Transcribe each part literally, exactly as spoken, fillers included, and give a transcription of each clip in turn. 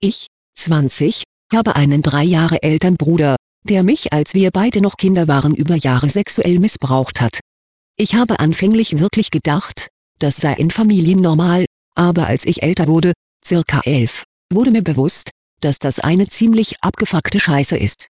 Ich, zwanzig, habe einen drei Jahre älteren Bruder, der mich, als wir beide noch Kinder waren, über Jahre sexuell missbraucht hat. Ich habe anfänglich wirklich gedacht, das sei in Familien normal, aber als ich älter wurde, circa elf, wurde mir bewusst, dass das eine ziemlich abgefuckte Scheiße ist.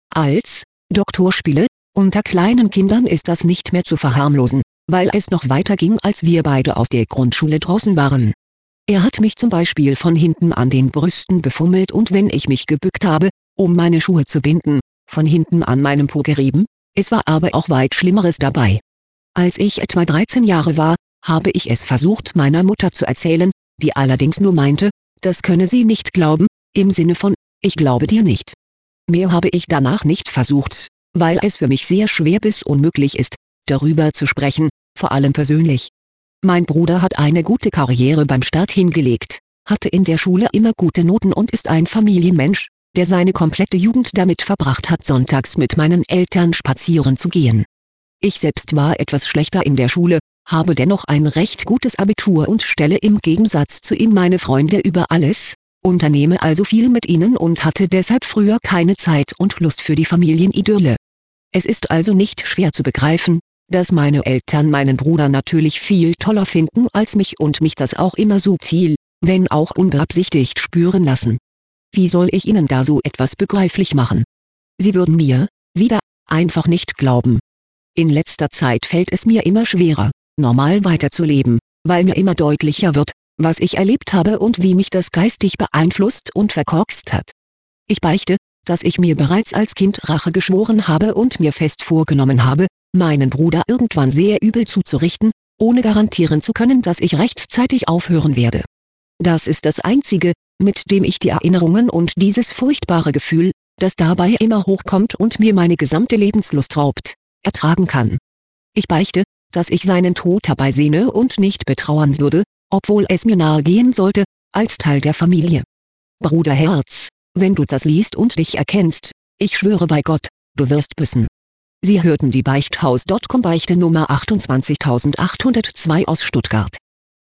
Als Doktorspiele unter kleinen Kindern ist das nicht mehr zu verharmlosen, weil es noch weiter ging, als wir beide aus der Grundschule draußen waren. Er hat mich zum Beispiel von hinten an den Brüsten befummelt und wenn ich mich gebückt habe, um meine Schuhe zu binden, von hinten an meinem Po gerieben. Es war aber auch weit Schlimmeres dabei. Als ich etwa dreizehn Jahre war, habe ich es versucht, meiner Mutter zu erzählen, die allerdings nur meinte, das könne sie nicht glauben, im Sinne von, ich glaube dir nicht. Mehr habe ich danach nicht versucht, weil es für mich sehr schwer bis unmöglich ist, darüber zu sprechen, vor allem persönlich. Mein Bruder hat eine gute Karriere beim Staat hingelegt, hatte in der Schule immer gute Noten und ist ein Familienmensch, der seine komplette Jugend damit verbracht hat, sonntags mit meinen Eltern spazieren zu gehen. Ich selbst war etwas schlechter in der Schule, habe dennoch ein recht gutes Abitur und stelle im Gegensatz zu ihm meine Freunde über alles, unternehme also viel mit ihnen und hatte deshalb früher keine Zeit und Lust für die Familienidylle. Es ist also nicht schwer zu begreifen, dass meine Eltern meinen Bruder natürlich viel toller finden als mich und mich das auch immer subtil, wenn auch unbeabsichtigt spüren lassen. Wie soll ich ihnen da so etwas begreiflich machen? Sie würden mir, wieder, einfach nicht glauben. In letzter Zeit fällt es mir immer schwerer, normal weiterzuleben, weil mir immer deutlicher wird, was ich erlebt habe und wie mich das geistig beeinflusst und verkorkst hat. Ich beichte, dass ich mir bereits als Kind Rache geschworen habe und mir fest vorgenommen habe, meinen Bruder irgendwann sehr übel zuzurichten, ohne garantieren zu können, dass ich rechtzeitig aufhören werde. Das ist das Einzige, mit dem ich die Erinnerungen und dieses furchtbare Gefühl, das dabei immer hochkommt und mir meine gesamte Lebenslust raubt, ertragen kann. Ich beichte, dass ich seinen Tod herbeisehne und nicht betrauern würde, obwohl es mir nahe gehen sollte, als Teil der Familie. Bruderherz, wenn du das liest und dich erkennst, ich schwöre bei Gott, du wirst büßen. Sie hörten die Beichthaus Punkt com Beichte Nummer achtundzwanzigtausendachthundertzwei aus Stuttgart.